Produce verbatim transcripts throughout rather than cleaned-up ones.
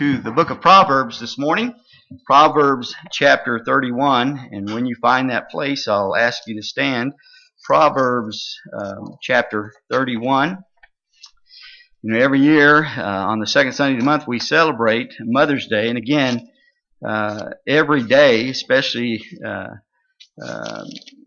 To the book of Proverbs this morning, Proverbs chapter thirty-one, and when you find that place, I'll ask you to stand. Proverbs um, chapter thirty-one. You know, every year uh, on the second Sunday of the month, we celebrate Mother's Day, and again, uh, every day, especially uh, uh,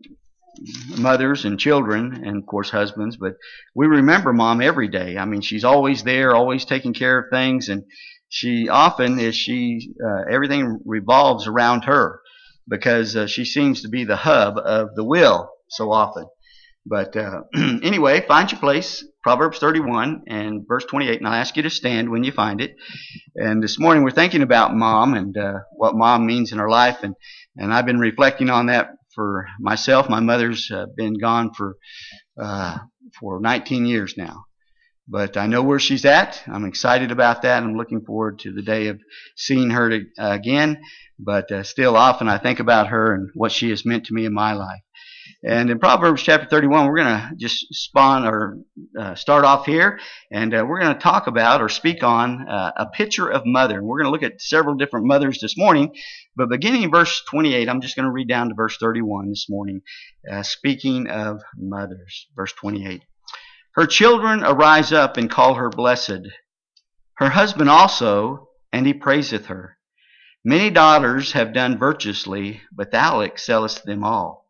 mothers and children, and of course husbands, but we remember Mom every day. I mean, she's always there, always taking care of things, and she often is she uh, everything revolves around her because uh, she seems to be the hub of the will so often. But uh, anyway, find your place, Proverbs thirty-one and verse twenty-eight, and I'll ask you to stand when you find it. And this morning we're thinking about Mom and uh, what Mom means in her life, and, and I've been reflecting on that for myself. My mother's uh, been gone for uh, for nineteen years now. But I know where she's at. I'm excited about that. I'm looking forward to the day of seeing her to, uh, again. But uh, still often I think about her and what she has meant to me in my life. And in Proverbs chapter thirty-one, we're going to just spawn or uh, start off here. And uh, we're going to talk about or speak on uh, a picture of mother. And we're going to look at several different mothers this morning. But beginning in verse twenty-eight, I'm just going to read down to verse thirty-one this morning. Uh, speaking of mothers, verse twenty-eight. Her children arise up and call her blessed. Her husband also, and he praiseth her. Many daughters have done virtuously, but thou excellest them all.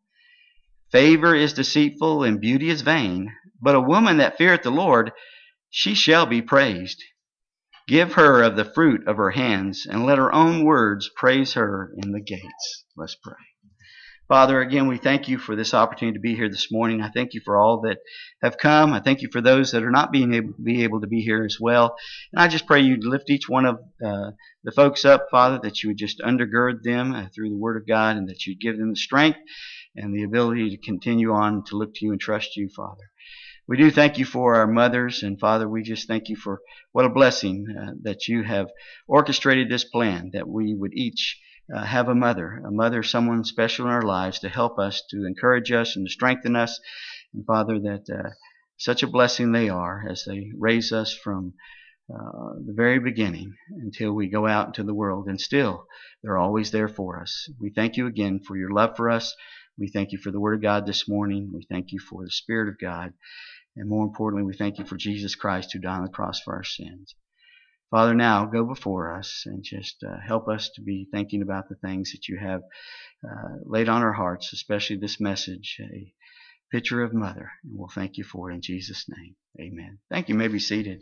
Favor is deceitful, and beauty is vain, but a woman that feareth the Lord, she shall be praised. Give her of the fruit of her hands, and let her own words praise her in the gates. Let's pray. Father, again, we thank you for this opportunity to be here this morning. I thank you for all that have come. I thank you for those that are not being able to be able to be here as well. And I just pray you'd lift each one of uh, the folks up, Father, that you would just undergird them uh, through the Word of God, and that you'd give them the strength and the ability to continue on to look to you and trust you, Father. We do thank you for our mothers, and Father, we just thank you for what a blessing uh, that you have orchestrated this plan, that we would each Uh, have a mother, a mother, someone special in our lives to help us, to encourage us and to strengthen us. And Father, that uh, such a blessing they are as they raise us from uh, the very beginning until we go out into the world. And still, they're always there for us. We thank you again for your love for us. We thank you for the Word of God this morning. We thank you for the Spirit of God. And more importantly, we thank you for Jesus Christ who died on the cross for our sins. Father, now go before us and just uh, help us to be thinking about the things that you have uh, laid on our hearts, especially this message, a picture of mother. And we'll thank you for it in Jesus' name. Amen. Thank you. You may be seated.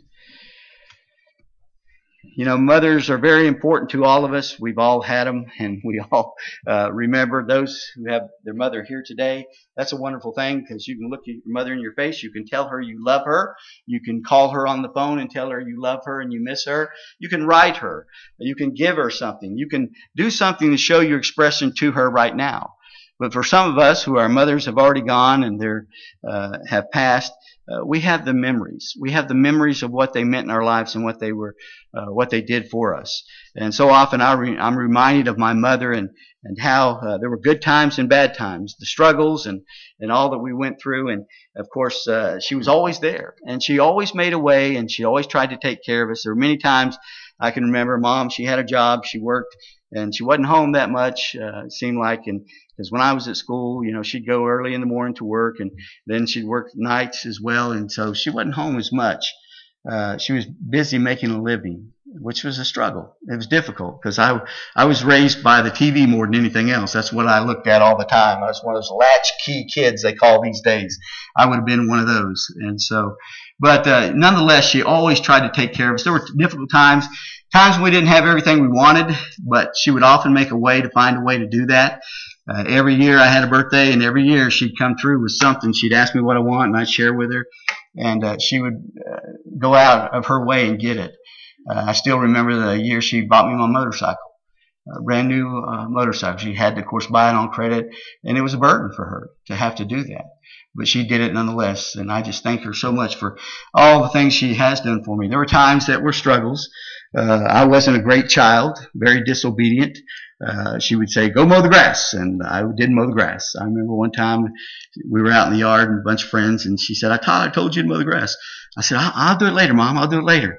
You know, mothers are very important to all of us. We've all had them, and we all uh, remember those who have their mother here today. That's a wonderful thing because you can look at your mother in your face. You can tell her you love her. You can call her on the phone and tell her you love her and you miss her. You can write her. You can give her something. You can do something to show your expression to her right now. But for some of us who our mothers have already gone and they're uh, have passed, Uh, we have the memories. We have the memories of what they meant in our lives and what they were, uh, what they did for us. And so often I re- I'm reminded of my mother and and how uh, there were good times and bad times, the struggles and and all that we went through. And of course, uh, she was always there, and she always made a way, and she always tried to take care of us. There were many times I can remember, Mom, she had a job, she worked, and she wasn't home that much. Uh, it seemed like, and because when I was at school, you know, she'd go early in the morning to work, and then she'd work nights as well, and so she wasn't home as much. Uh, she was busy making a living, which was a struggle. It was difficult because I, I was raised by the T V more than anything else. That's what I looked at all the time. I was one of those latchkey kids they call these days. I would have been one of those. And so, but uh, nonetheless, she always tried to take care of us. There were difficult times, times when we didn't have everything we wanted, but she would often make a way to find a way to do that. Uh, every year I had a birthday, and every year she'd come through with something. She'd ask me what I want, and I'd share with her. And uh, she would uh, go out of her way and get it. Uh, I still remember the year she bought me my motorcycle, a brand new uh, motorcycle. She had to, of course, buy it on credit, and it was a burden for her to have to do that. But she did it nonetheless, and I just thank her so much for all the things she has done for me. There were times that were struggles. Uh, I wasn't a great child, very disobedient. Uh, she would say, go mow the grass, and I did mow the grass. I remember one time we were out in the yard and a bunch of friends, and she said, I thought I told you to mow the grass. I said, I'll, I'll do it later, Mom. I'll do it later.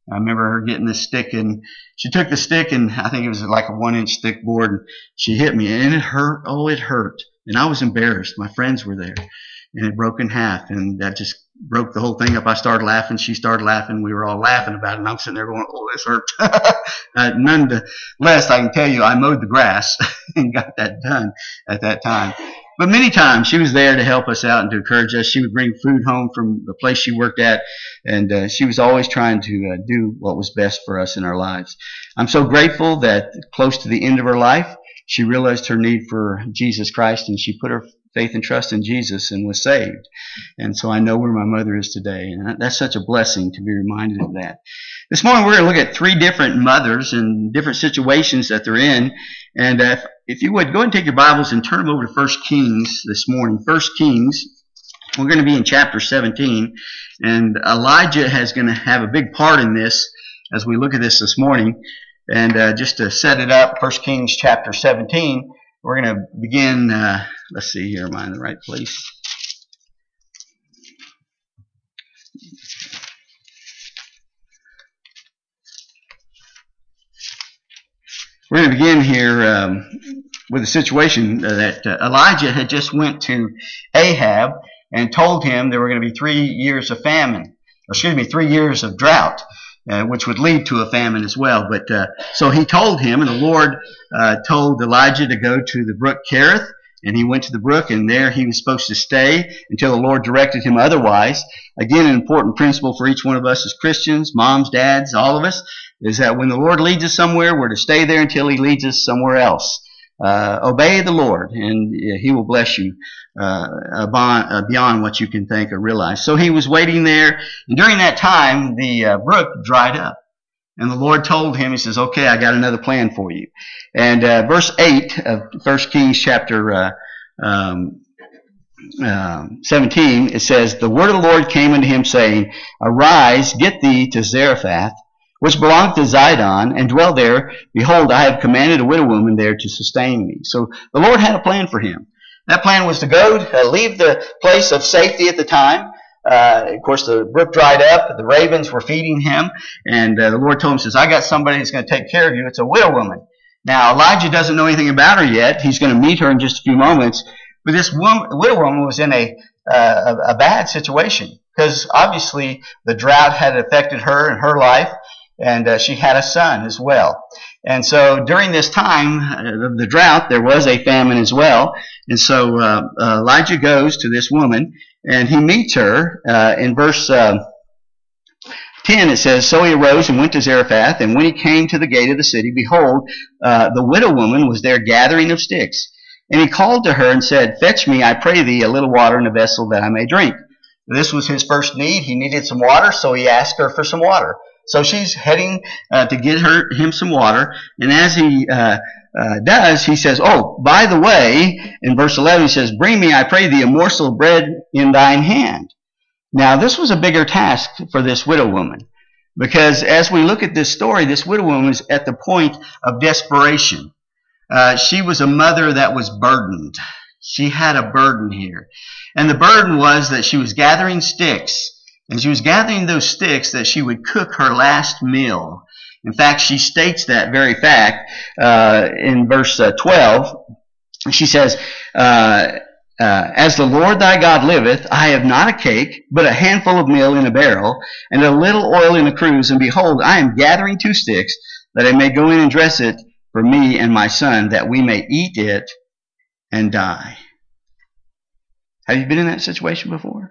I remember her getting this stick, and she took the stick, and I think it was like a one-inch thick board, and she hit me, and it hurt. Oh, it hurt. And I was embarrassed. My friends were there, and it broke in half, and that just broke the whole thing up. I started laughing. She started laughing. We were all laughing about it, and I'm sitting there going, oh, this hurt. uh, nonetheless, I can tell you, I mowed the grass and got that done at that time. But many times she was there to help us out and to encourage us. She would bring food home from the place she worked at, and uh, she was always trying to uh, do what was best for us in our lives. I'm so grateful that close to the end of her life, she realized her need for Jesus Christ, and she put her faith and trust in Jesus and was saved. And so I know where my mother is today, and that's such a blessing to be reminded of that. This morning we're going to look at three different mothers and different situations that they're in. And uh, if you would, go ahead and take your Bibles and turn them over to First Kings this morning. First Kings, we're going to be in chapter seventeen. And Elijah is going to have a big part in this as we look at this this morning. And uh, just to set it up, First Kings chapter seventeen, we're going to begin, uh, let's see here, am I in the right place? We're going to begin here um, with a situation that uh, Elijah had just went to Ahab and told him there were going to be three years of famine, or excuse me, three years of drought, uh, which would lead to a famine as well. But uh, so he told him, and the Lord uh, told Elijah to go to the brook Kerith, and he went to the brook, and there he was supposed to stay until the Lord directed him otherwise. Again, an important principle for each one of us as Christians, moms, dads, all of us, is that when the Lord leads us somewhere, we're to stay there until he leads us somewhere else. Uh, obey the Lord, and he will bless you uh, beyond, uh, beyond what you can think or realize. So he was waiting there, and during that time, the uh, brook dried up. And the Lord told him, he says, okay, I got another plan for you. And uh, verse eight of First Kings chapter uh, um, uh, seventeen, it says, the word of the Lord came unto him, saying, arise, get thee to Zarephath, which belongeth to Zidon, and dwell there. Behold, I have commanded a widow woman there to sustain me. So the Lord had a plan for him. That plan was to go, uh, leave the place of safety at the time. Uh, of course, the brook dried up. The ravens were feeding him. And uh, the Lord told him, says, I got somebody that's going to take care of you. It's a widow woman. Now, Elijah doesn't know anything about her yet. He's going to meet her in just a few moments. But this woman, widow woman was in a, uh, a, a bad situation, because obviously the drought had affected her and her life. And uh, she had a son as well. And so during this time of the drought, there was a famine as well. And so uh, uh, Elijah goes to this woman, and he meets her. Uh, in verse uh, ten, it says, so he arose and went to Zarephath, and when he came to the gate of the city, behold, uh, the widow woman was there gathering of sticks. And he called to her and said, fetch me, I pray thee, a little water in a vessel that I may drink. This was his first need. He needed some water, so he asked her for some water. So she's heading uh, to get her him some water, and as he uh, uh, does, he says, oh, by the way, in verse eleven, he says, bring me, I pray thee, a morsel of bread in thine hand. Now, this was a bigger task for this widow woman, because as we look at this story, this widow woman was at the point of desperation. Uh, she was a mother that was burdened. She had a burden here. And the burden was that she was gathering sticks. And she was gathering those sticks that she would cook her last meal. In fact, she states that very fact uh, in verse uh, twelve. She says, uh, uh, as the Lord thy God liveth, I have not a cake, but a handful of meal in a barrel, and a little oil in a cruse. And behold, I am gathering two sticks, that I may go in and dress it for me and my son, that we may eat it and die. Have you been in that situation before?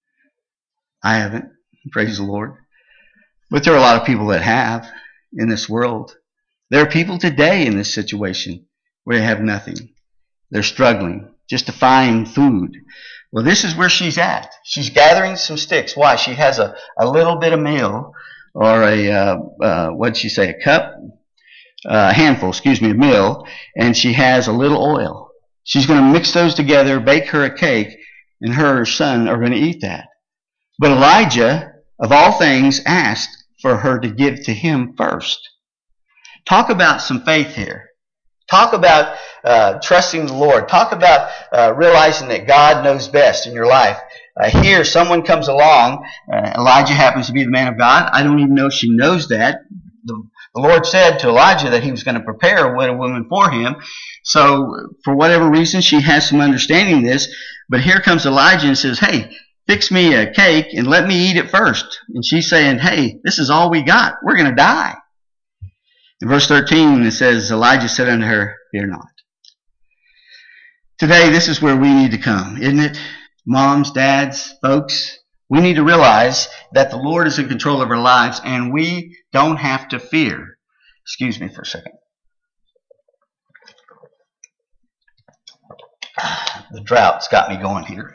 I haven't, praise the Lord. But there are a lot of people that have in this world. There are people today in this situation where they have nothing. They're struggling just to find food. Well, this is where she's at. She's gathering some sticks. Why? She has a, a little bit of meal, or a, uh, uh, what'd she say, a cup? Uh, a handful, excuse me, of meal, and she has a little oil. She's going to mix those together, bake her a cake, and her and her son are going to eat that. But Elijah, of all things, asked for her to give to him first. Talk about some faith here. Talk about uh, trusting the Lord. Talk about uh, realizing that God knows best in your life. uh, here someone comes along. Uh, Elijah happens to be the man of God. I don't even know if she knows that. The, the Lord said to Elijah that he was going to prepare a widow woman for him. So for whatever reason, she has some understanding of this. But here comes Elijah and says, hey, fix me a cake and let me eat it first. And she's saying, hey, this is all we got. We're going to die. In verse thirteen, it says, Elijah said unto her, fear not. Today, this is where we need to come, isn't it? Moms, dads, folks, we need to realize that the Lord is in control of our lives and we don't have to fear. Excuse me for a second. The drought's got me going here.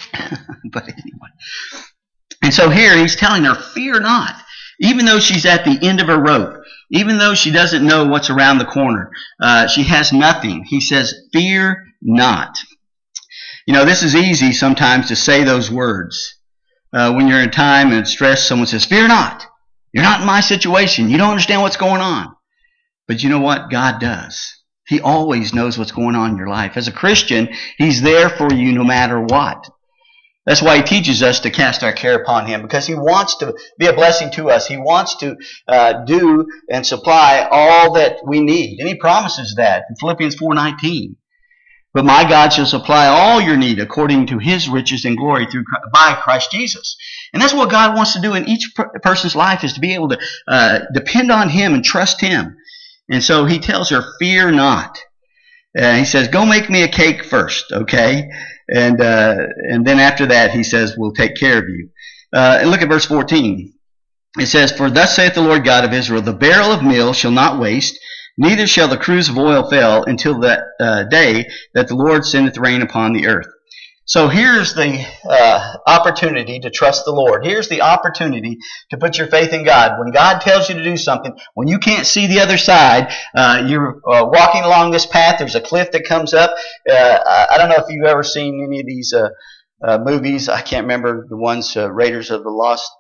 But anyway. And so here he's telling her, fear not. Even though she's at the end of her rope, even though she doesn't know what's around the corner, uh, she has nothing. He says, fear not. You know, this is easy sometimes to say those words. Uh, when you're in time and stress, someone says, fear not. You're not in my situation. You don't understand what's going on. But you know what? God does. He always knows what's going on in your life. As a Christian, He's there for you no matter what. That's why He teaches us to cast our care upon Him, because He wants to be a blessing to us. He wants to uh, do and supply all that we need. And He promises that in Philippians four nineteen. But my God shall supply all your need according to His riches and glory through by Christ Jesus. And that's what God wants to do in each person's life, is to be able to uh, depend on Him and trust Him. And so He tells her, fear not. Uh, he says, go make me a cake first, okay? And uh, and then after that, He says, we'll take care of you. Uh, and look at verse fourteen. It says, for thus saith the Lord God of Israel, the barrel of meal shall not waste, neither shall the cruse of oil fail until that uh, day that the Lord sendeth rain upon the earth. So here's the uh, opportunity to trust the Lord. Here's the opportunity to put your faith in God. When God tells you to do something, when you can't see the other side, uh, you're uh, walking along this path, there's a cliff that comes up. Uh, I don't know if you've ever seen any of these uh, uh, movies. I can't remember the ones, uh, Raiders of the Lost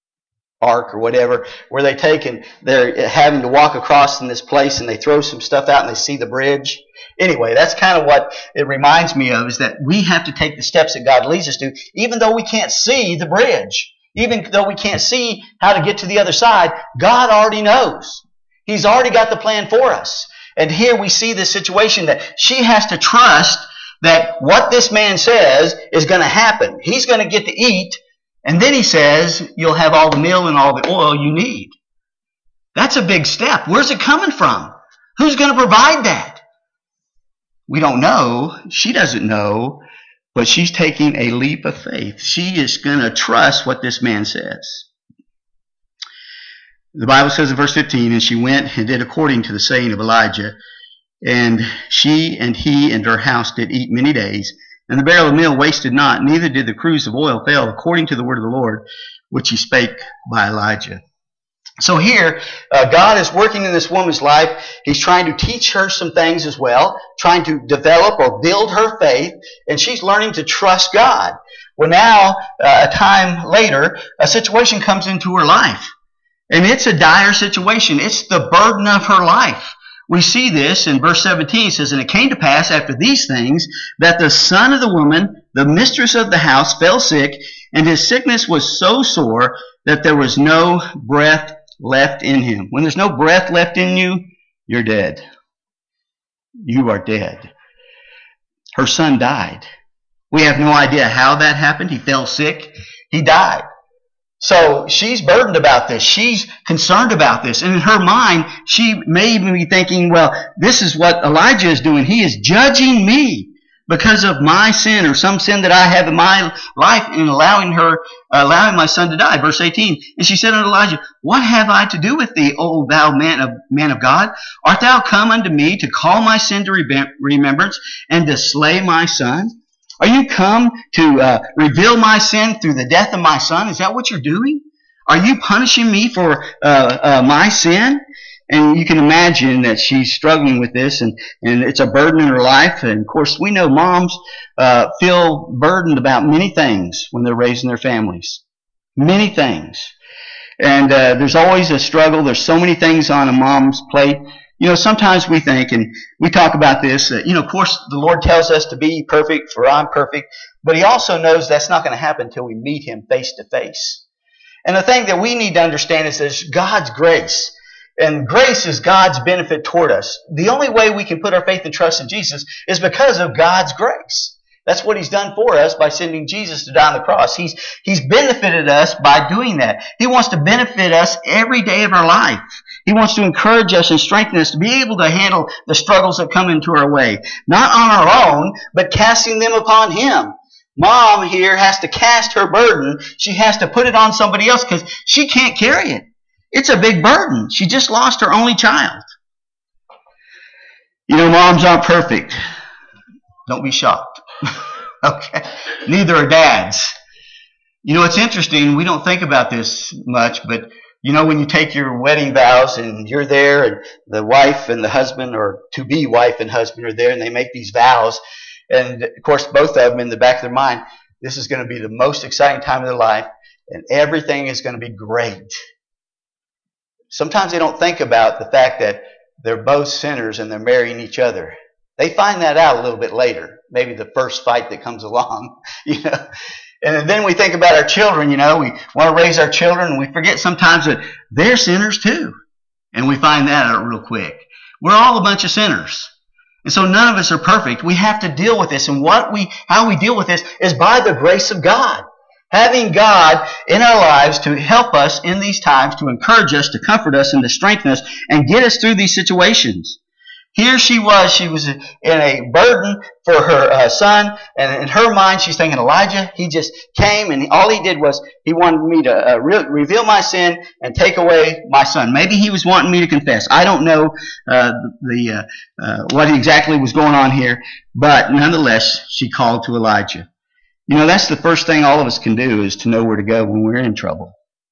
Ark or whatever, where they take and they're having to walk across in this place and they throw some stuff out and they see the bridge. Anyway, that's kind of what it reminds me of, is that we have to take the steps that God leads us to, even though we can't see the bridge. Even though we can't see how to get to the other side, God already knows. He's already got the plan for us. And here we see this situation that she has to trust that what this man says is going to happen. He's going to get to eat, and then he says, you'll have all the meal and all the oil you need. That's a big step. Where's it coming from? Who's going to provide that? We don't know. She doesn't know. But she's taking a leap of faith. She is going to trust what this man says. The Bible says in verse fifteen, and she went and did according to the saying of Elijah. And she and he and her house did eat many days. And the barrel of meal wasted not, neither did the cruse of oil fail, according to the word of the Lord, which He spake by Elijah. So here, uh, God is working in this woman's life. He's trying to teach her some things as well, trying to develop or build her faith, and she's learning to trust God. Well, now, uh, a time later, a situation comes into her life, and it's a dire situation. It's the burden of her life. We see this in verse seventeen. It says, and it came to pass after these things that the son of the woman, the mistress of the house, fell sick, and his sickness was so sore that there was no breath left in him. When there's no breath left in you, you're dead. You are dead. Her son died. We have no idea how that happened. He fell sick. He died. So she's burdened about this. She's concerned about this. And in her mind, she may even be thinking, well, this is what Elijah is doing. He is judging me because of my sin or some sin that I have in my life in allowing her, uh, allowing my son to die. Verse eighteen, and she said unto Elijah, what have I to do with thee, O thou man of, man of God? Art thou come unto me to call my sin to remembrance and to slay my son? Are you come to uh, reveal my sin through the death of my son? Is that what you're doing? Are you punishing me for uh, uh, my sin? And you can imagine that she's struggling with this, and, and it's a burden in her life. And, of course, we know moms uh, feel burdened about many things when they're raising their families. Many things. And uh, there's always a struggle. There's so many things on a mom's plate. You know, sometimes we think, and we talk about this, uh, you know, of course, the Lord tells us to be perfect, for I'm perfect. But He also knows that's not going to happen until we meet Him face to face. And the thing that we need to understand is there's God's grace. And grace is God's benefit toward us. The only way we can put our faith and trust in Jesus is because of God's grace. That's what He's done for us by sending Jesus to die on the cross. He's, he's benefited us by doing that. He wants to benefit us every day of our life. He wants to encourage us and strengthen us to be able to handle the struggles that come into our way. Not on our own, but casting them upon Him. Mom here has to cast her burden. She has to put it on somebody else because she can't carry it. It's a big burden. She just lost her only child. You know, moms aren't perfect. Don't be shocked. Okay. Neither are dads. You know, it's interesting. We don't think about this much, but you know, when you take your wedding vows and you're there and the wife and the husband, or to-be wife and husband, are there and they make these vows. And of course, both of them in the back of their mind, this is going to be the most exciting time of their life and everything is going to be great. Sometimes they don't think about the fact that they're both sinners and they're marrying each other. They find that out a little bit later, maybe the first fight that comes along, you know. And then we think about our children, you know, we want to raise our children and we forget sometimes that they're sinners too. And we find that out real quick. We're all a bunch of sinners. And so none of us are perfect. We have to deal with this. And what we, how we deal with this is by the grace of God. Having God in our lives to help us in these times, to encourage us, to comfort us, and to strengthen us, and get us through these situations. Here she was, she was in a burden for her uh, son, and in her mind she's thinking, Elijah, he just came, and all he did was he wanted me to uh, re- reveal my sin and take away my son. Maybe he was wanting me to confess. I don't know uh, the uh, uh, what exactly was going on here, but nonetheless, she called to Elijah. You know, that's the first thing all of us can do, is to know where to go when we're in trouble.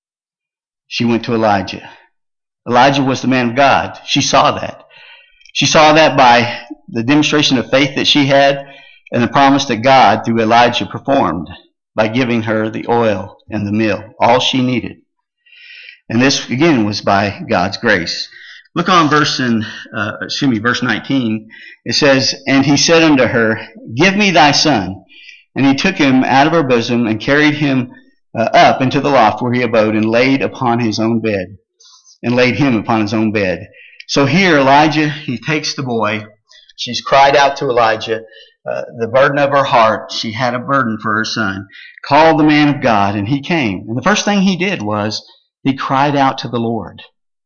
She went to Elijah. Elijah was the man of God. She saw that. She saw that by the demonstration of faith that she had and the promise that God, through Elijah, performed by giving her the oil and the meal, all she needed. And this, again, was by God's grace. Look on verse in, uh, excuse me, verse nineteen. It says, "And he said unto her, Give me thy son. And he took him out of her bosom and carried him uh, up into the loft where he abode, and laid upon his own bed, and laid him upon his own bed." So here Elijah, he takes the boy. She's cried out to Elijah, uh, the burden of her heart. She had a burden for her son. Called the man of God, and he came. And the first thing he did was he cried out to the Lord.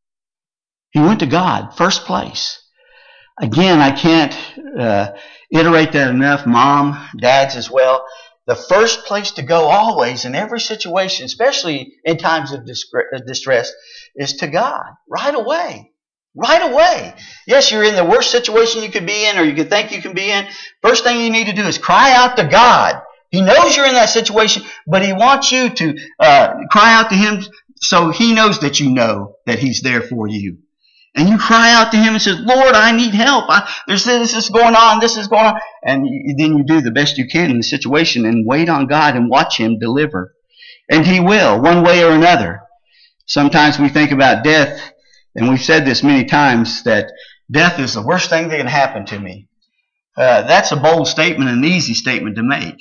He went to God, first place. Again, I can't uh, iterate that enough. Mom, dads as well. The first place to go always in every situation, especially in times of distress, is to God. Right away. Right away. Yes, you're in the worst situation you could be in, or you could think you can be in. First thing you need to do is cry out to God. He knows you're in that situation, but He wants you to uh, cry out to Him so He knows that you know that He's there for you. And you cry out to Him and say, Lord, I need help. I, there's this, this is going on, this is going on. And you, then you do the best you can in the situation and wait on God and watch Him deliver. And He will, one way or another. Sometimes we think about death, and we've said this many times, that death is the worst thing that can happen to me. Uh, that's a bold statement and an easy statement to make.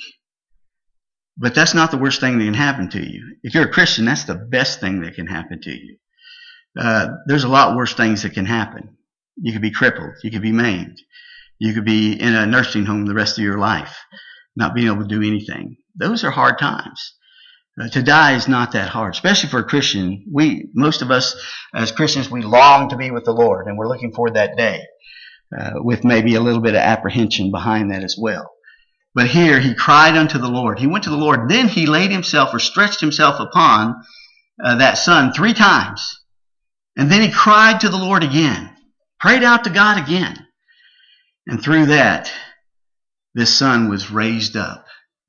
But that's not the worst thing that can happen to you. If you're a Christian, that's the best thing that can happen to you. Uh, there's a lot worse things that can happen. You could be crippled. You could be maimed. You could be in a nursing home the rest of your life, not being able to do anything. Those are hard times. Uh, to die is not that hard, especially for a Christian. We, most of us as Christians, we long to be with the Lord, and we're looking forward to that day, uh, with maybe a little bit of apprehension behind that as well. But here he cried unto the Lord. He went to the Lord. Then he laid himself or stretched himself upon uh, that son three times. And then he cried to the Lord again, prayed out to God again. And through that, this son was raised up.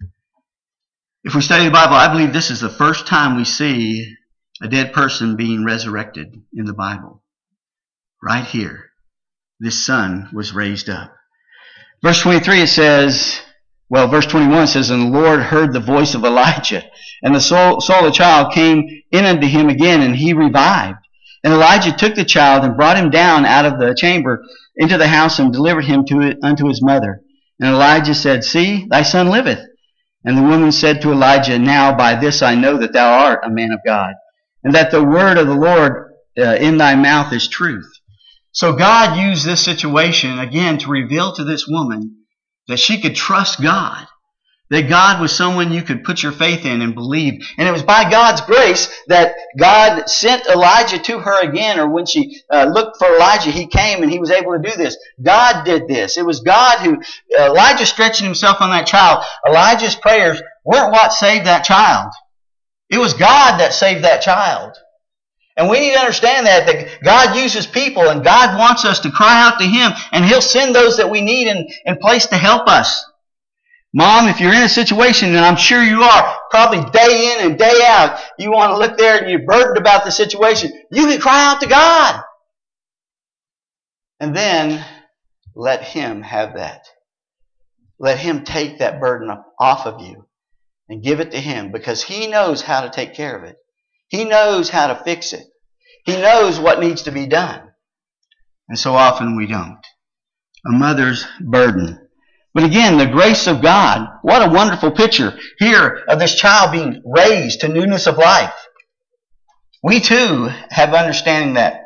If we study the Bible, I believe this is the first time we see a dead person being resurrected in the Bible. Right here, this son was raised up. Verse twenty-three, it says, Well, verse twenty-one says, and the Lord heard the voice of Elijah, and the soul, soul of the child came in unto him again, and he revived. And Elijah took the child and brought him down out of the chamber into the house and delivered him to it, unto his mother. And Elijah said, see, thy son liveth. And the woman said to Elijah, now by this I know that thou art a man of God, and that the word of the Lord uh, in thy mouth is truth. So God used this situation again to reveal to this woman that she could trust God. That God was someone you could put your faith in and believe. And it was by God's grace that God sent Elijah to her again, or when she uh, looked for Elijah, he came and he was able to do this. God did this. It was God who, uh, Elijah stretching himself on that child. Elijah's prayers weren't what saved that child. It was God that saved that child. And we need to understand that, that God uses people, and God wants us to cry out to Him, and He'll send those that we need in, in place to help us. Mom, if you're in a situation, and I'm sure you are, probably day in and day out, you want to look there and you're burdened about the situation, you can cry out to God. And then let Him have that. Let Him take that burden off of you and give it to Him, because He knows how to take care of it. He knows how to fix it. He knows what needs to be done. And so often we don't. A mother's burden. But again, the grace of God. What a wonderful picture here of this child being raised to newness of life. We too have understanding that.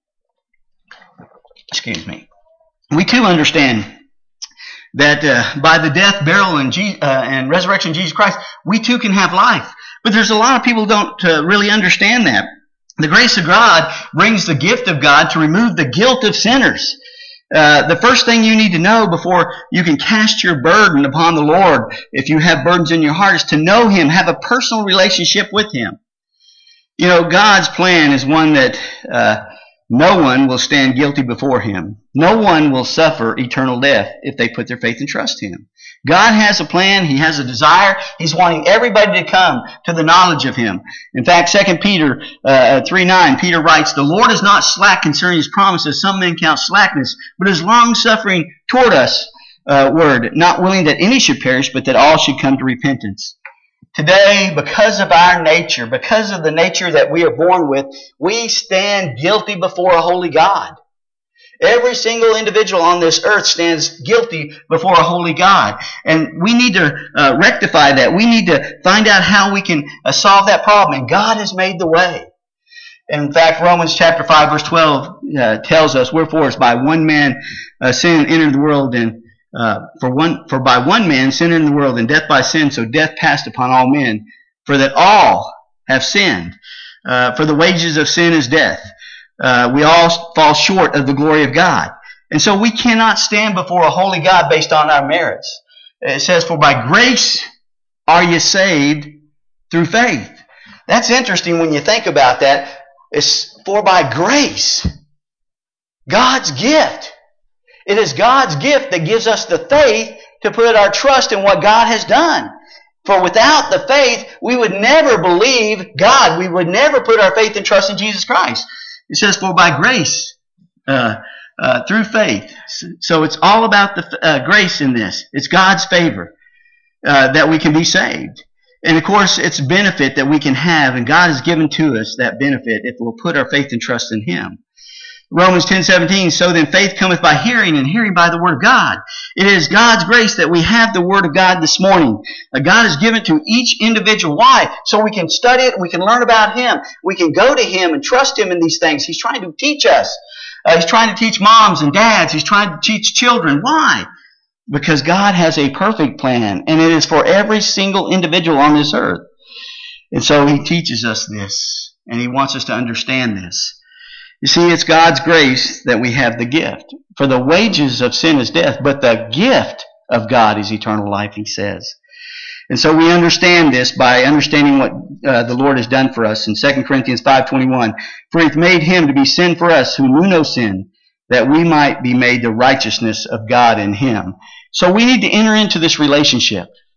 Excuse me. We too understand that uh, by the death, burial, and, Je- uh, and resurrection of Jesus Christ, we too can have life. But there's a lot of people who don't uh, really understand that. The grace of God brings the gift of God to remove the guilt of sinners. Uh, the first thing you need to know before you can cast your burden upon the Lord, if you have burdens in your heart, is to know Him, have a personal relationship with Him. You know, God's plan is one that uh, no one will stand guilty before Him. No one will suffer eternal death if they put their faith and trust Him. God has a plan. He has a desire. He's wanting everybody to come to the knowledge of Him. In fact, Second Peter uh, three nine, Peter writes, the Lord is not slack concerning His promises. Some men count slackness, but is long-suffering toward us, uh, word, not willing that any should perish, but that all should come to repentance. Today, because of our nature, because of the nature that we are born with, we stand guilty before a holy God. Every single individual on this earth stands guilty before a holy God. And we need to uh, rectify that. We need to find out how we can uh, solve that problem. And God has made the way. In fact, Romans chapter five, verse twelve uh, tells us, wherefore is by one man uh, sin entered the world, and uh, for one for by one man sin entered the world, and death by sin, so death passed upon all men, for that all have sinned. Uh, for the wages of sin is death. Uh, we all fall short of the glory of God. And so we cannot stand before a holy God based on our merits. It says, for by grace are you saved through faith. That's interesting when you think about that. It's for by grace. God's gift. It is God's gift that gives us the faith to put our trust in what God has done. For without the faith, we would never believe God. We would never put our faith and trust in Jesus Christ. It says, for by grace, uh, uh, through faith. So it's all about the uh, grace in this. It's God's favor uh, that we can be saved. And of course, it's benefit that we can have, and God has given to us that benefit if we'll put our faith and trust in Him. Romans ten seventeen, so then faith cometh by hearing, and hearing by the word of God. It is God's grace that we have the word of God this morning. Uh, God has given to each individual. Why? So we can study it, we can learn about Him. We can go to Him and trust Him in these things. He's trying to teach us. Uh, he's trying to teach moms and dads. He's trying to teach children. Why? Because God has a perfect plan, and it is for every single individual on this earth. And so He teaches us this, and He wants us to understand this. You see, it's God's grace that we have the gift. For the wages of sin is death, but the gift of God is eternal life, He says. And so we understand this by understanding what uh, the Lord has done for us in Second Corinthians five twenty-one. For He hath made Him to be sin for us who knew no sin, that we might be made the righteousness of God in Him. So we need to enter into this relationship.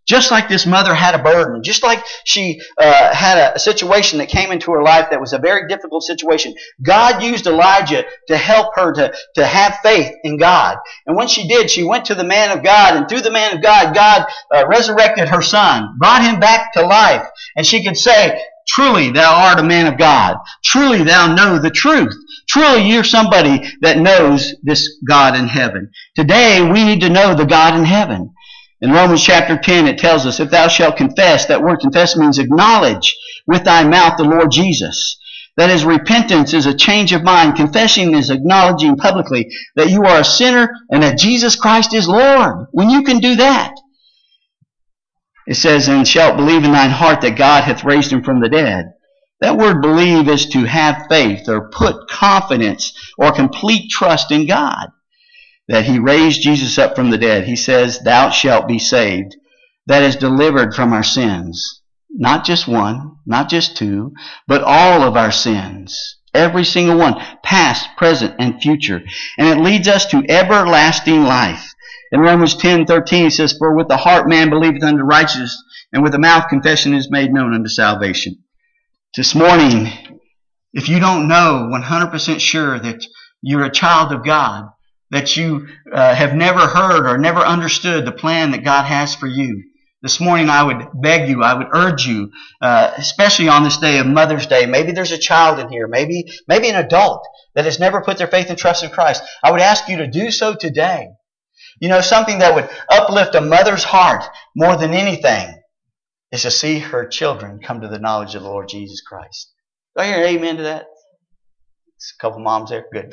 Just like this mother had a burden, just like she uh, had a, a situation that came into her life that was a very difficult situation, God used Elijah to help her to, to have faith in God. And when she did, she went to the man of God, and through the man of God, God uh, resurrected her son, brought him back to life. And she could say, truly thou art a man of God. Truly thou know the truth. Truly you're somebody that knows this God in heaven. Today we need to know the God in heaven. In Romans chapter ten, it tells us, if thou shalt confess, that word confess means acknowledge with thy mouth the Lord Jesus. That is, repentance is a change of mind. Confessing is acknowledging publicly that you are a sinner and that Jesus Christ is Lord. When you can do that, it says, and shalt believe in thine heart that God hath raised him from the dead. That word believe is to have faith or put confidence or complete trust in God, that he raised Jesus up from the dead. He says, thou shalt be saved. That is delivered from our sins. Not just one, not just two, but all of our sins. Every single one, past, present, and future. And it leads us to everlasting life. In Romans ten thirteen, it says, for with the heart man believeth unto righteousness, and with the mouth confession is made known unto salvation. This morning, if you don't know one hundred percent sure that you're a child of God, that you uh, have never heard or never understood the plan that God has for you, this morning I would beg you, I would urge you, uh, especially on this day of Mother's Day, maybe there's a child in here, maybe, maybe an adult that has never put their faith and trust in Christ. I would ask you to do so today. You know, something that would uplift a mother's heart more than anything is to see her children come to the knowledge of the Lord Jesus Christ. Do I hear an amen to that? There's a couple moms there. Good.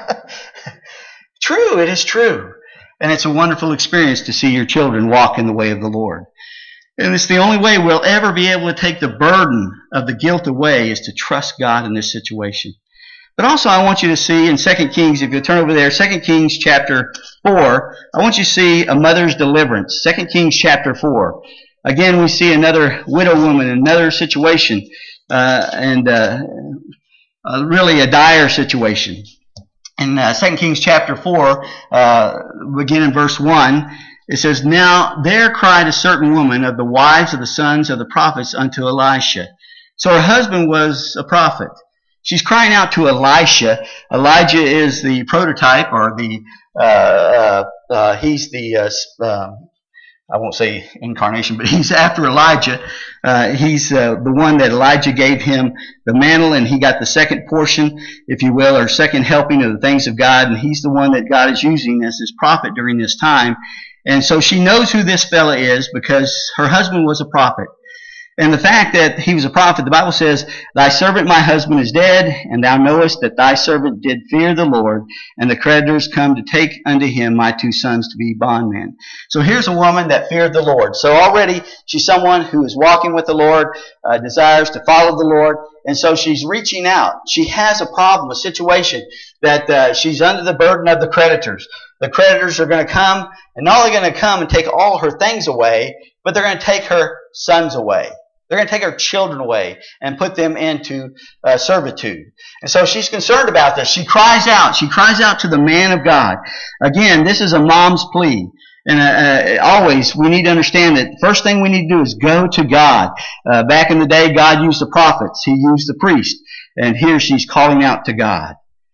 True, it is true. And it's a wonderful experience to see your children walk in the way of the Lord. And it's the only way we'll ever be able to take the burden of the guilt away is to trust God in this situation. But also I want you to see in Second Kings, if you turn over there, Second Kings chapter four, I want you to see a mother's deliverance. Second Kings chapter four. Again, we see another widow woman, another situation, uh, and uh, uh, really a dire situation. In uh, Second Kings chapter four, uh, begin in verse one, it says, now there cried a certain woman of the wives of the sons of the prophets unto Elisha. So her husband was a prophet. She's crying out to Elisha. Elijah is the prototype, or the uh, uh, uh, he's the uh, uh, I won't say incarnation, but he's after Elijah. Uh, he's uh, the one that Elijah gave him the mantle, and he got the second portion, if you will, or second helping of the things of God, and he's the one that God is using as his prophet during this time. And so she knows who this fella is because her husband was a prophet. And the fact that he was a prophet, the Bible says, thy servant my husband is dead, and thou knowest that thy servant did fear the Lord, and the creditors come to take unto him my two sons to be bondmen. So here's a woman that feared the Lord. So already she's someone who is walking with the Lord, uh, desires to follow the Lord, and so she's reaching out. She has a problem, a situation that uh, she's under the burden of the creditors. The creditors are going to come, and not only going to come and take all her things away, but they're going to take her sons away. They're going to take her children away and put them into uh, servitude. And so she's concerned about this. She cries out. She cries out to the man of God. Again, this is a mom's plea. And uh, uh, always we need to understand that the first thing we need to do is go to God. Uh, back in the day, God used the prophets. He used the priest. And here she's calling out to God.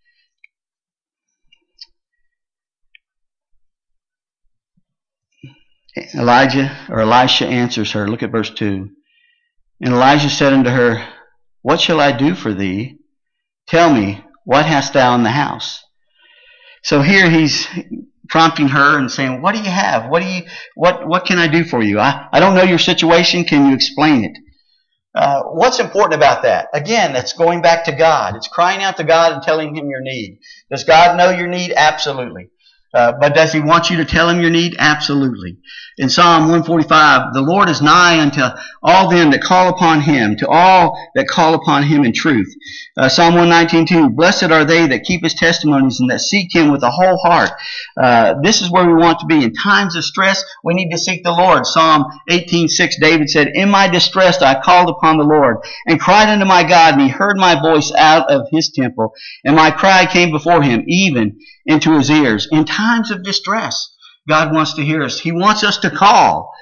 Elijah or Elisha answers her. Look at verse two. And Elijah said unto her, what shall I do for thee? Tell me, what hast thou in the house? So here he's prompting her and saying, what do you have? What do you? What what can I do for you? I, I don't know your situation. Can you explain it? Uh, what's important about that? Again, that's going back to God. It's crying out to God and telling him your need. Does God know your need? Absolutely. Uh, but does he want you to tell him your need? Absolutely. In Psalm one forty-five, the Lord is nigh unto all them that call upon him, to all that call upon him in truth. Uh, Psalm one nineteen two, blessed are they that keep his testimonies and that seek him with a whole heart. Uh, this is where we want to be. In times of stress, we need to seek the Lord. Psalm eighteen six, David said, in my distress I called upon the Lord and cried unto my God, and he heard my voice out of his temple, and my cry came before him, even into his ears. In times of distress, God wants to hear us. He wants us to call.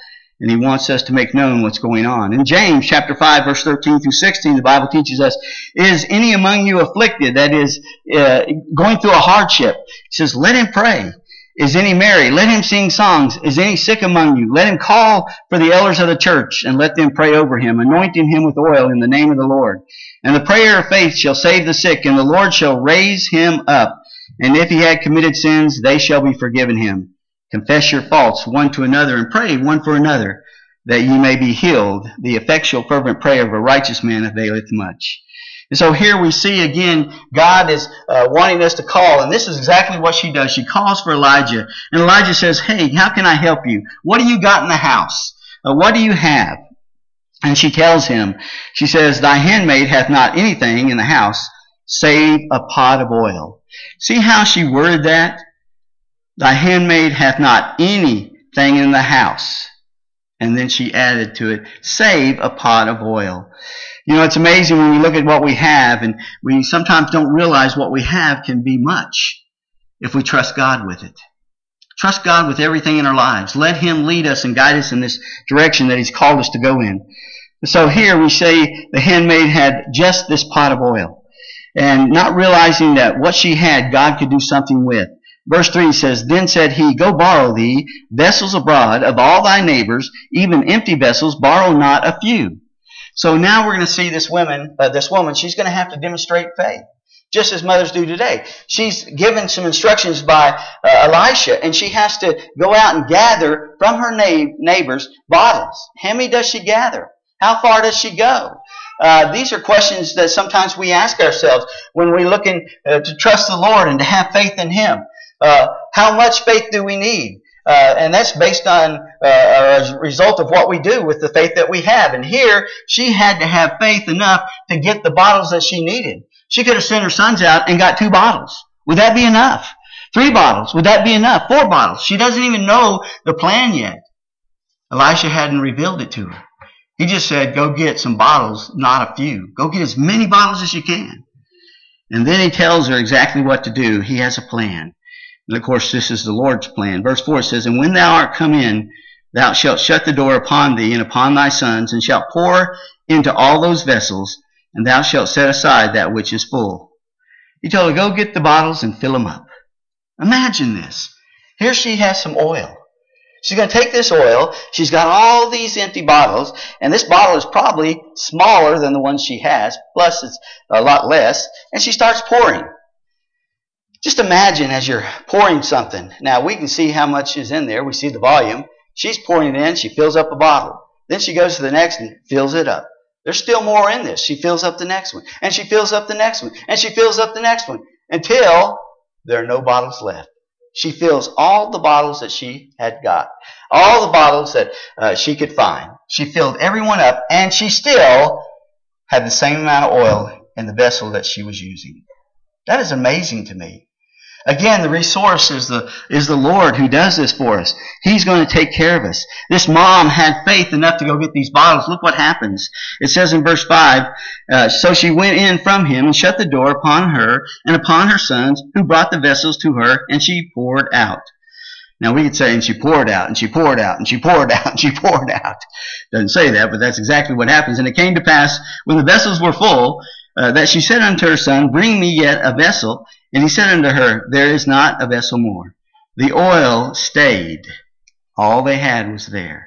And he wants us to make known what's going on. In James chapter five, verse thirteen through sixteen, the Bible teaches us, is any among you afflicted, that is, uh, going through a hardship? It says, let him pray. Is any merry? Let him sing songs. Is any sick among you? Let him call for the elders of the church, and let them pray over him, anointing him with oil in the name of the Lord. And the prayer of faith shall save the sick, and the Lord shall raise him up. And if he had committed sins, they shall be forgiven him. Confess your faults one to another, and pray one for another, that ye may be healed. The effectual fervent prayer of a righteous man availeth much. And so here we see again, God is uh, wanting us to call, and this is exactly what she does. She calls for Elijah, and Elijah says, hey, how can I help you? What do you got in the house? Uh, what do you have? And she tells him, she says, thy handmaid hath not anything in the house, save a pot of oil. See how she worded that? Thy handmaid hath not anything in the house. And then she added to it, save a pot of oil. You know, it's amazing when we look at what we have, and we sometimes don't realize what we have can be much if we trust God with it. Trust God with everything in our lives. Let him lead us and guide us in this direction that he's called us to go in. So here we say the handmaid had just this pot of oil, and not realizing that what she had, God could do something with. Verse three says, then said he, go borrow thee vessels abroad of all thy neighbors, even empty vessels, borrow not a few. So now we're going to see this woman, uh, this woman, she's going to have to demonstrate faith, just as mothers do today. She's given some instructions by uh, Elisha, and she has to go out and gather from her na- neighbors bottles. How many does she gather? How far does she go? Uh, these are questions that sometimes we ask ourselves when we're looking uh, to trust the Lord and to have faith in him. Uh, how much faith do we need? Uh, and that's based on uh, as a result of what we do with the faith that we have. And here, she had to have faith enough to get the bottles that she needed. She could have sent her sons out and got two bottles. Would that be enough? Three bottles. Would that be enough? Four bottles. She doesn't even know the plan yet. Elisha hadn't revealed it to her. He just said, go get some bottles, not a few. Go get as many bottles as you can. And then he tells her exactly what to do. He has a plan. And of course, this is the Lord's plan. Verse four says, and when thou art come in, thou shalt shut the door upon thee and upon thy sons, and shalt pour into all those vessels, and thou shalt set aside that which is full. He told her, go get the bottles and fill them up. Imagine this. Here she has some oil. She's going to take this oil. She's got all these empty bottles, and this bottle is probably smaller than the one she has, plus it's a lot less, and she starts pouring. Just imagine as you're pouring something. Now, we can see how much is in there. We see the volume. She's pouring it in. She fills up a bottle. Then she goes to the next and fills it up. There's still more in this. She fills up the next one. And she fills up the next one. And she fills up the next one. Until there are no bottles left. She fills all the bottles that she had got. All the bottles that uh, she could find. She filled every one up. And she still had the same amount of oil in the vessel that she was using. That is amazing to me. Again, the resource is the is the Lord who does this for us. He's going to take care of us. This mom had faith enough to go get these bottles. Look what happens. It says in verse five, uh, so she went in from him and shut the door upon her and upon her sons, who brought the vessels to her, and she poured out. Now we could say, and she poured out, and she poured out, and she poured out, and she poured out. Doesn't say that, but that's exactly what happens. And it came to pass, when the vessels were full, uh, that she said unto her son, bring me yet a vessel. And he said unto her, there is not a vessel more. The oil stayed. All they had was there.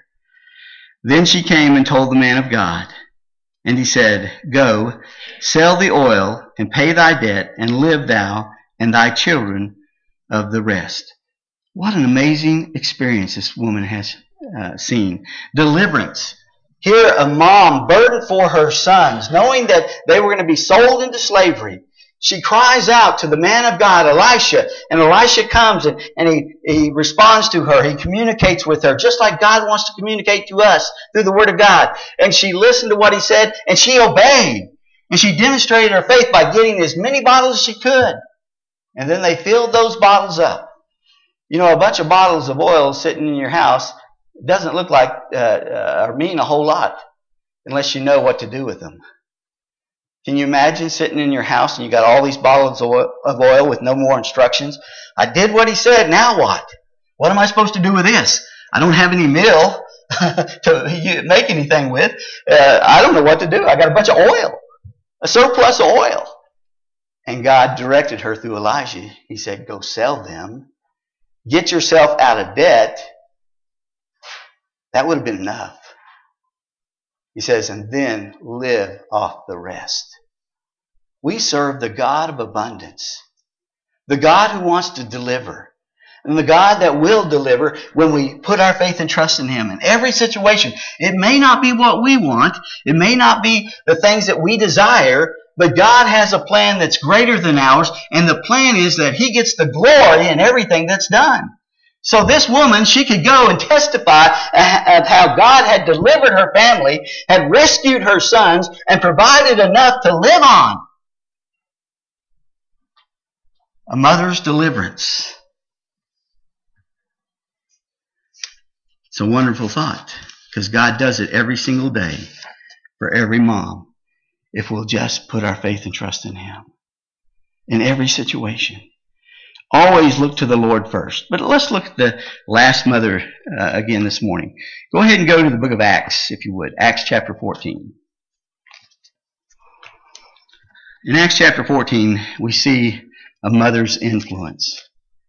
Then she came and told the man of God. And he said, go, sell the oil, and pay thy debt, and live thou and thy children of the rest. What an amazing experience this woman has uh, seen. Deliverance. Here a mom burdened for her sons, knowing that they were going to be sold into slavery. She cries out to the man of God, Elisha, and Elisha comes and, and he, he responds to her. He communicates with her, just like God wants to communicate to us through the Word of God. And she listened to what he said, and she obeyed. And she demonstrated her faith by getting as many bottles as she could. And then they filled those bottles up. You know, a bunch of bottles of oil sitting in your house doesn't look like uh, uh, or mean a whole lot unless you know what to do with them. Can you imagine sitting in your house and you got all these bottles of oil with no more instructions? I did what he said, now what? What am I supposed to do with this? I don't have any meal. to make anything with. Uh, I don't know what to do. I got a bunch of oil, a surplus of oil. And God directed her through Elijah. He said, go sell them. Get yourself out of debt. That would have been enough. He says, and then live off the rest. We serve the God of abundance, the God who wants to deliver, and the God that will deliver when we put our faith and trust in Him. In every situation, it may not be what we want, it may not be the things that we desire, but God has a plan that's greater than ours, and the plan is that He gets the glory in everything that's done. So this woman, she could go and testify of how God had delivered her family, had rescued her sons, and provided enough to live on. A mother's deliverance. It's a wonderful thought, because God does it every single day for every mom if we'll just put our faith and trust in Him in every situation. Always look to the Lord first. But let's look at the last mother uh, again this morning. Go ahead and go to the book of Acts, if you would. Acts chapter fourteen. In Acts chapter fourteen, we see a mother's influence.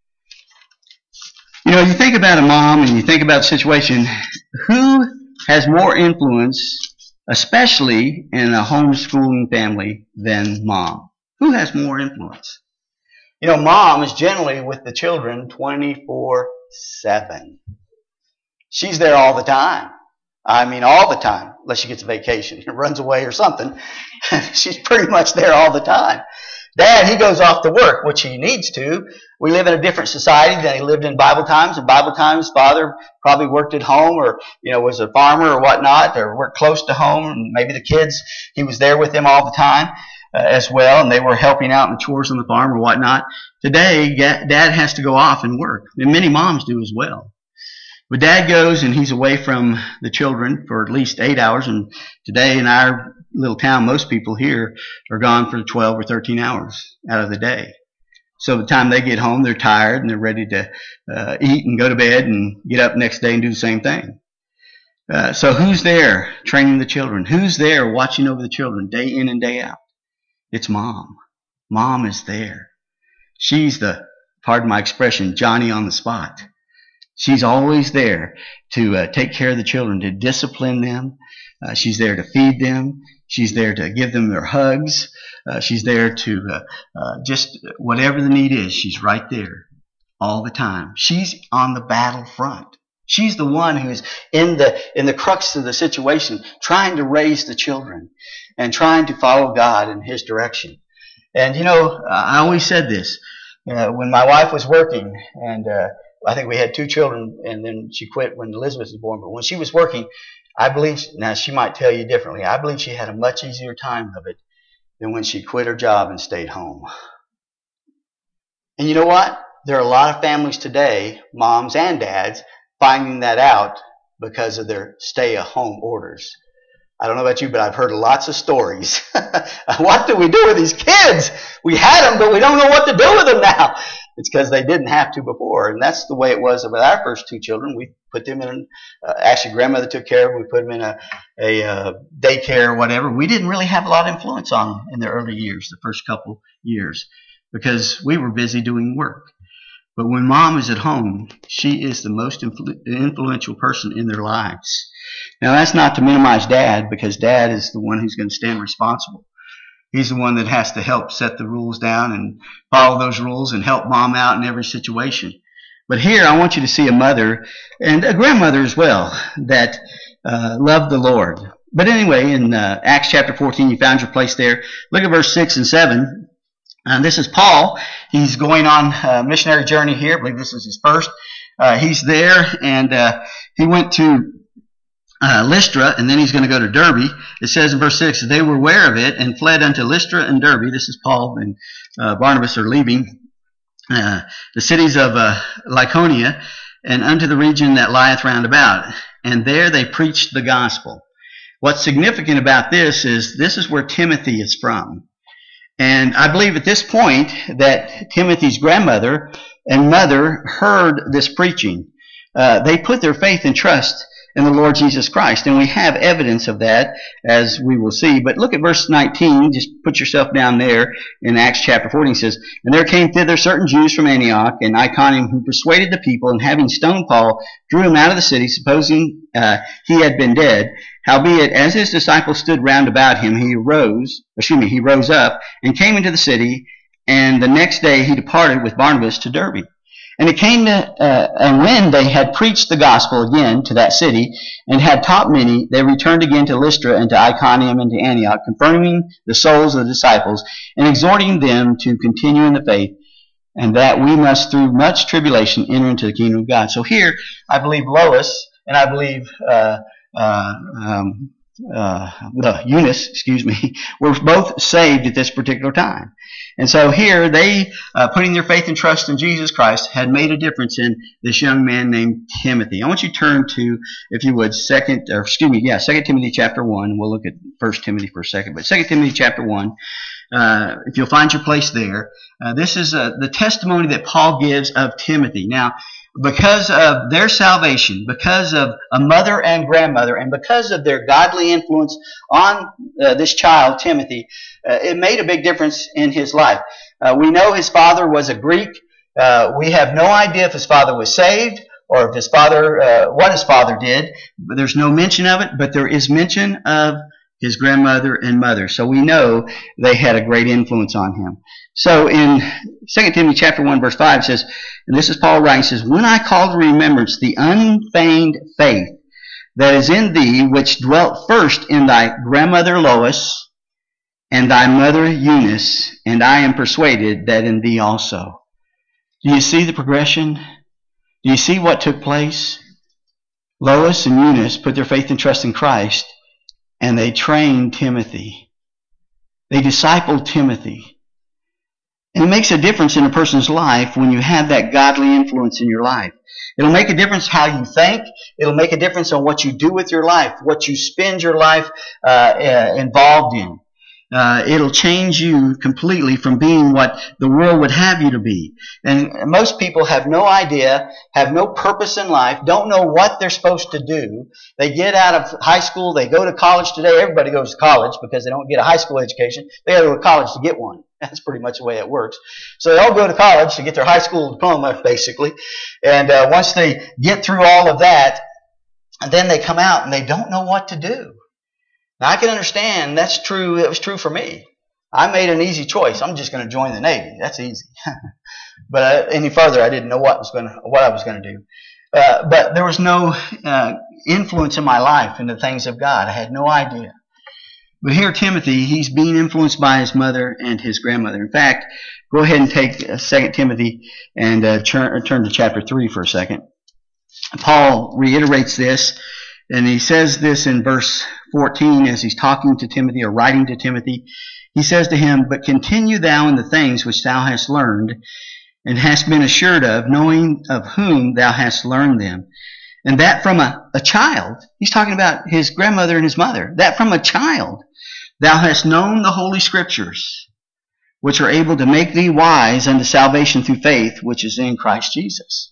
You know, you think about a mom and you think about the situation, who has more influence, especially in a homeschooling family, than mom? Who has more influence? You know, mom is generally with the children twenty-four seven. She's there all the time. I mean, all the time, unless she gets a vacation, runs away or something. She's pretty much there all the time. Dad, he goes off to work, which he needs to. We live in a different society than he lived in Bible times. In Bible times, father probably worked at home or, you know, was a farmer or whatnot, or worked close to home. And maybe the kids, he was there with them all the time. Uh, as well, and they were helping out in the chores on the farm or whatnot. Today, Dad has to go off and work, and many moms do as well. But Dad goes and he's away from the children for at least eight hours, and today in our little town, most people here are gone for twelve or thirteen hours out of the day. So by the time they get home, they're tired and they're ready to uh, eat and go to bed and get up next day and do the same thing. Uh, so who's there training the children? Who's there watching over the children day in and day out? It's mom. Mom is there. She's the, pardon my expression, Johnny on the spot. She's always there to uh, take care of the children, to discipline them. Uh, she's there to feed them. She's there to give them their hugs. Uh, she's there to uh, uh, just whatever the need is, she's right there all the time. She's on the battlefront. She's the one who's in the in the crux of the situation, trying to raise the children and trying to follow God in His direction. And, you know, I always said this. Uh, when my wife was working, and uh, I think we had two children, and then she quit when Elizabeth was born. But when she was working, I believe, now she might tell you differently, I believe she had a much easier time of it than when she quit her job and stayed home. And you know what? There are a lot of families today, moms and dads, finding that out because of their stay-at-home orders. I don't know about you, but I've heard lots of stories. What do we do with these kids? We had them, but we don't know what to do with them now. It's because they didn't have to before. And that's the way it was with our first two children. We put them in, uh, actually grandmother took care of them. We put them in a, a uh, daycare or whatever. We didn't really have a lot of influence on them in the early years, the first couple years, because we were busy doing work. But when mom is at home, she is the most influ- influential person in their lives. Now, that's not to minimize dad, because dad is the one who's going to stand responsible. He's the one that has to help set the rules down and follow those rules and help mom out in every situation. But here, I want you to see a mother and a grandmother as well that uh, loved the Lord. But anyway, in uh, Acts chapter fourteen, you found your place there. Look at verse six and seven. And this is Paul. He's going on a missionary journey here. I believe this is his first. Uh, he's there, and uh, he went to uh, Lystra, and then he's going to go to Derbe. It says in verse six, they were aware of it and fled unto Lystra and Derbe. This is Paul and uh, Barnabas are leaving uh, the cities of uh, Lycaonia and unto the region that lieth round about. And there they preached the gospel. What's significant about this is this is where Timothy is from. And I believe at this point that Timothy's grandmother and mother heard this preaching. Uh, they put their faith and trust in the Lord Jesus Christ. And we have evidence of that, as we will see. But look at verse nineteen. Just put yourself down there in Acts chapter fourteen. It says, "And there came thither certain Jews from Antioch and Iconium, who persuaded the people, and having stoned Paul, drew him out of the city, supposing uh, he had been dead. Howbeit, as his disciples stood round about him, he arose, excuse me, he rose up, and came into the city, and the next day he departed with Barnabas to Derbe. And it came to, uh, and when they had preached the gospel again to that city, and had taught many, they returned again to Lystra and to Iconium and to Antioch, confirming the souls of the disciples, and exhorting them to continue in the faith, and that we must through much tribulation enter into the kingdom of God." So here, I believe Lois, and I believe uh, uh, um, uh, uh, Eunice, excuse me, were both saved at this particular time. And so here, they, uh, putting their faith and trust in Jesus Christ, had made a difference in this young man named Timothy. I want you to turn to, if you would, second, or excuse me, yeah, Second Timothy chapter one. We'll look at First Timothy for a second, but Second Timothy chapter one. Uh, if you'll find your place there, uh, this is uh, the testimony that Paul gives of Timothy. Now, because of their salvation, because of a mother and grandmother, and because of their godly influence on uh, this child, Timothy, uh, it made a big difference in his life. Uh, we know his father was a Greek. Uh, we have no idea if his father was saved or if his father, uh, what his father did. But there's no mention of it, but there is mention of his grandmother and mother. So we know they had a great influence on him. So in Second Timothy chapter one, verse five, it says, and this is Paul writing, says, "When I call to remembrance the unfeigned faith that is in thee, which dwelt first in thy grandmother Lois and thy mother Eunice, and I am persuaded that in thee also." Do you see the progression? Do you see what took place? Lois and Eunice put their faith and trust in Christ, and they trained Timothy. They discipled Timothy. And it makes a difference in a person's life when you have that godly influence in your life. It'll make a difference how you think. It'll make a difference on what you do with your life, what you spend your life uh, uh, involved in. Uh, it'll change you completely from being what the world would have you to be. And most people have no idea, have no purpose in life, don't know what they're supposed to do. They get out of high school, they go to college today. Everybody goes to college because they don't get a high school education. They go to college to get one. That's pretty much the way it works. So they all go to college to get their high school diploma, basically. And uh, once they get through all of that, then they come out and they don't know what to do. Now, I can understand that's true. It was true for me. I made an easy choice. I'm just going to join the Navy. That's easy. But uh, any further, I didn't know what was going to, what I was going to do. Uh, but there was no uh, influence in my life in the things of God. I had no idea. But here, Timothy, he's being influenced by his mother and his grandmother. In fact, go ahead and take Second Timothy and uh, turn, turn to chapter three for a second. Paul reiterates this, and he says this in verse fourteen as he's talking to Timothy or writing to Timothy. He says to him, "But continue thou in the things which thou hast learned and hast been assured of, knowing of whom thou hast learned them. And that from a, a child," he's talking about his grandmother and his mother, "that from a child thou hast known the Holy Scriptures, which are able to make thee wise unto salvation through faith, which is in Christ Jesus."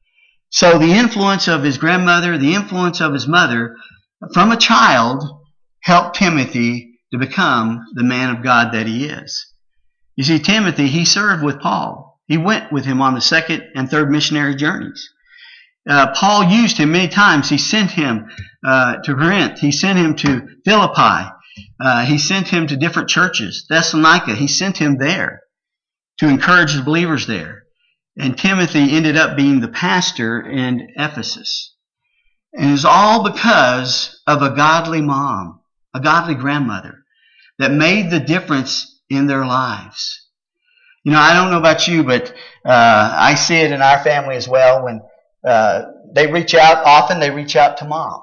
So the influence of his grandmother, the influence of his mother, from a child, helped Timothy to become the man of God that he is. You see, Timothy, he served with Paul. He went with him on the second and third missionary journeys. Uh, Paul used him many times. He sent him uh, to Corinth. He sent him to Philippi. Uh, he sent him to different churches. Thessalonica, he sent him there to encourage the believers there. And Timothy ended up being the pastor in Ephesus. And it's all because of a godly mom, a godly grandmother, that made the difference in their lives. You know, I don't know about you, but uh, I see it in our family as well. When uh, they reach out, often they reach out to mom.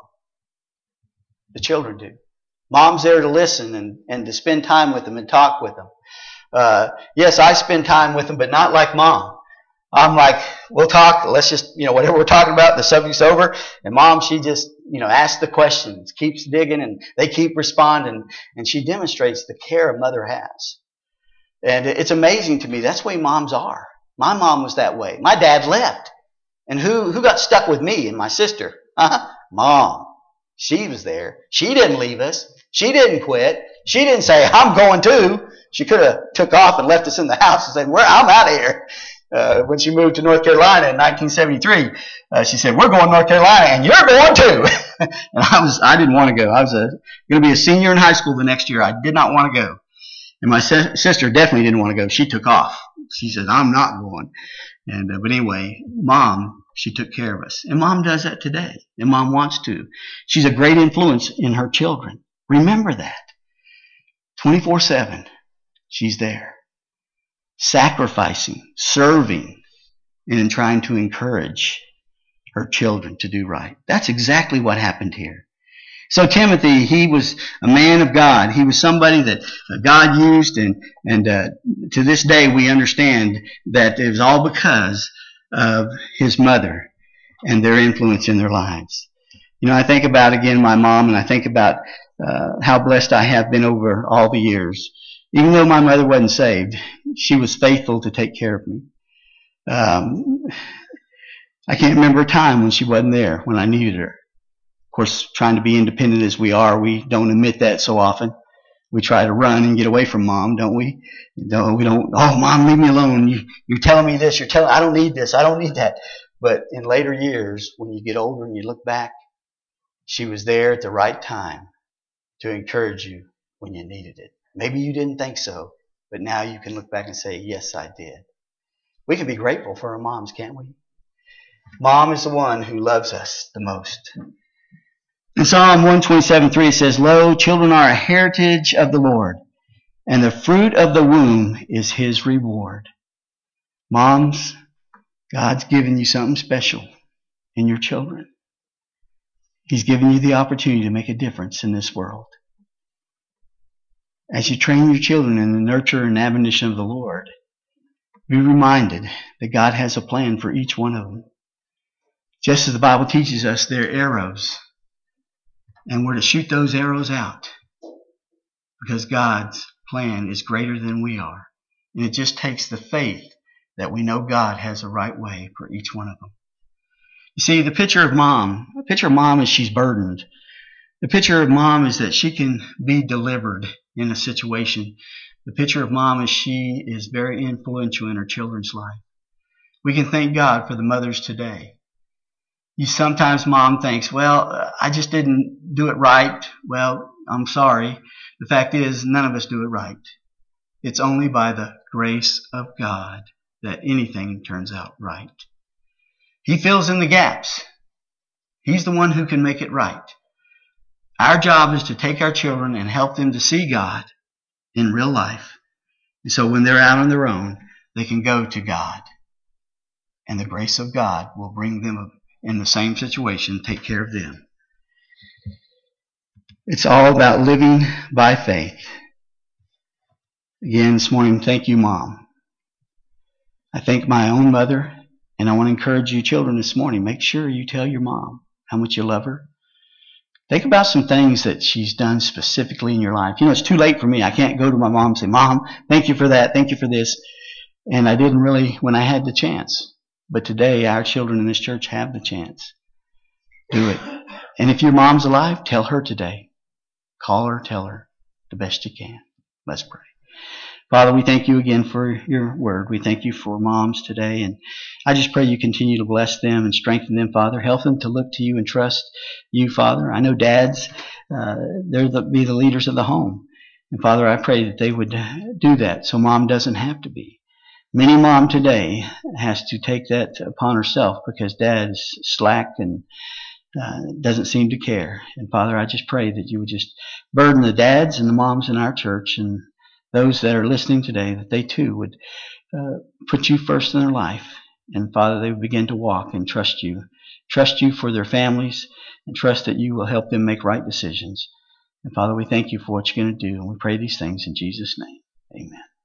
The children do. Mom's there to listen and, and to spend time with them and talk with them. Uh, yes, I spend time with them, but not like mom. I'm like, we'll talk, let's just, you know, whatever we're talking about, the subject's over. And mom, she just, you know, asks the questions, keeps digging, and they keep responding. And she demonstrates the care a mother has. And it's amazing to me. That's the way moms are. My mom was that way. My dad left. And who, who got stuck with me and my sister? Uh-huh. Mom. She was there. She didn't leave us. She didn't quit. She didn't say, I'm going too. She could have took off and left us in the house and said, "Well, I'm out of here." Uh, when she moved to North Carolina in nineteen seventy-three, uh, she said, "We're going to North Carolina, and you're going too." And I was, I didn't want to go. I was going to be a senior in high school the next year. I did not want to go. And my se- sister definitely didn't want to go. She took off. She said, "I'm not going." And uh, but anyway, Mom, she took care of us. And Mom does that today. And Mom wants to. She's a great influence in her children. Remember that. twenty-four seven, she's there. Sacrificing, serving, and in trying to encourage her children to do right. That's exactly what happened here. So Timothy, he was a man of God. He was somebody that God used, and and uh, to this day we understand that it was all because of his mother and their influence in their lives. You know, I think about, again, my mom, and I think about uh, how blessed I have been over all the years. Even though my mother wasn't saved, she was faithful to take care of me. Um, I can't remember a time when she wasn't there when I needed her. Of course, trying to be independent as we are, we don't admit that so often. We try to run and get away from Mom, don't we? No, we don't. "Oh, Mom, leave me alone. You, you're telling me this. You're telling. I don't need this. I don't need that." But in later years, when you get older and you look back, she was there at the right time to encourage you when you needed it. Maybe you didn't think so, but now you can look back and say, "Yes, I did." We can be grateful for our moms, can't we? Mom is the one who loves us the most. In Psalm one twenty-seven three, it says, "Lo, children are a heritage of the Lord, and the fruit of the womb is his reward." Moms, God's given you something special in your children. He's given you the opportunity to make a difference in this world. As you train your children in the nurture and admonition of the Lord, be reminded that God has a plan for each one of them. Just as the Bible teaches us, they're arrows, and we're to shoot those arrows out because God's plan is greater than we are. And it just takes the faith that we know God has a right way for each one of them. You see, the picture of Mom, the picture of Mom is she's burdened. The picture of Mom is that she can be delivered in a situation. The picture of Mom is she is very influential in her children's life. We can thank God for the mothers today. You sometimes Mom thinks, "Well, I just didn't do it right." Well, I'm sorry. The fact is, none of us do it right. It's only by the grace of God that anything turns out right. He fills in the gaps. He's the one who can make it right. Our job is to take our children and help them to see God in real life. And so when they're out on their own, they can go to God. And the grace of God will bring them in the same situation, take care of them. It's all about living by faith. Again, this morning, thank you, Mom. I thank my own mother, and I want to encourage you children this morning, make sure you tell your mom how much you love her. Think about some things that she's done specifically in your life. You know, it's too late for me. I can't go to my mom and say, "Mom, thank you for that. Thank you for this." And I didn't really when I had the chance. But today, our children in this church have the chance. Do it. And if your mom's alive, tell her today. Call her, tell her the best you can. Let's pray. Father, we thank you again for your word. We thank you for moms today. And I just pray you continue to bless them and strengthen them, Father. Help them to look to you and trust you, Father. I know dads, uh, they're the, be the leaders of the home. And Father, I pray that they would do that so Mom doesn't have to be. Many mom today has to take that upon herself because dad's slack and uh, doesn't seem to care. And Father, I just pray that you would just burden the dads and the moms in our church and those that are listening today, that they too would uh, put you first in their life. And Father, they would begin to walk and trust you. Trust you for their families and trust that you will help them make right decisions. And Father, we thank you for what you're going to do. And we pray these things in Jesus' name. Amen.